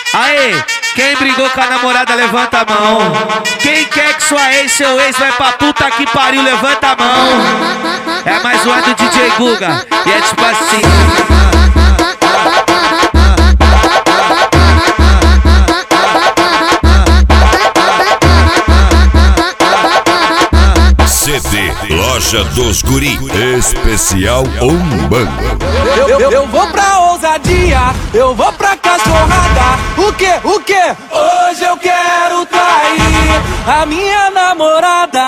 Aê, quem brigou com a namorada, levanta a mão. Quem quer que sua ex, seu ex vai pra puta que pariu, levanta a mão. É mais uma do DJ Guga. E é tipo assim. CD Loja dos Guri, especial Umbanda. Eu vou pra ousadia, eu vou pra cachorrada. O que? Hoje eu quero trair a minha namorada.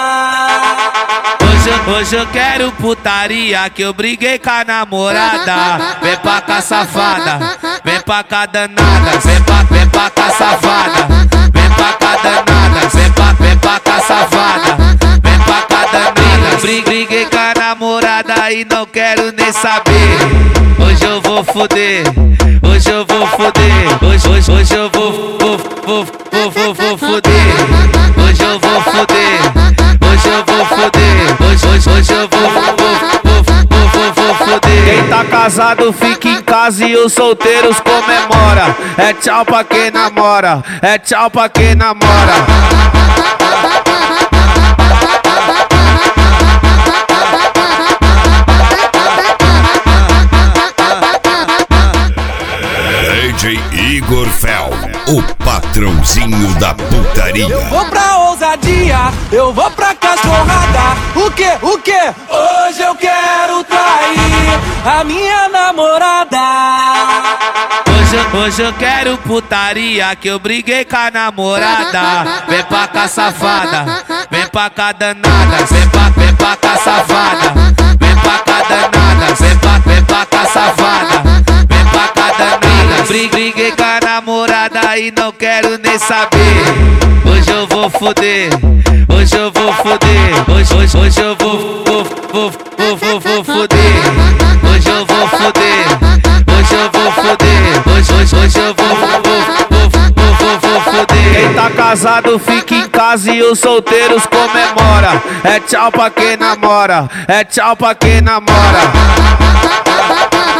Hoje eu quero putaria, que eu briguei com a namorada. Vem pra cá, safada, vem pra cá, danada. Vem pra cá, safada, vem pra cá, danada. Vem pra cá, safada, vem pra cá, danada. Briguei com a namorada e não quero nem saber. Hoje eu vou foder, hoje eu vou foder. Hoje eu vou foder. Hoje eu vou foder, hoje eu vou foder. Hoje eu vou foder. Quem tá casado fica em casa e os solteiros comemora. É tchau pra quem namora, é tchau pra quem namora. DJ Igor Fel, o patrãozinho da putaria. Eu vou pra ousadia, eu vou pra cachorrada. O que? Hoje eu quero trair a minha namorada. Hoje eu quero putaria, que eu briguei com a namorada. Vem pra cá, safada, vem pra cá, danada. Vem pra cá, safada, vem pra cá, danada. Vem pra cá, safada, vem pra cá, danada. Briguei com a namorada e não quero nem saber. Hoje eu vou foder, hoje eu vou foder. Hoje eu vou foder. Hoje eu vou foder, hoje eu vou foder. Hoje eu vou foder. Quem tá casado fica em casa e os solteiros comemora. É tchau pra quem namora, é tchau pra quem namora.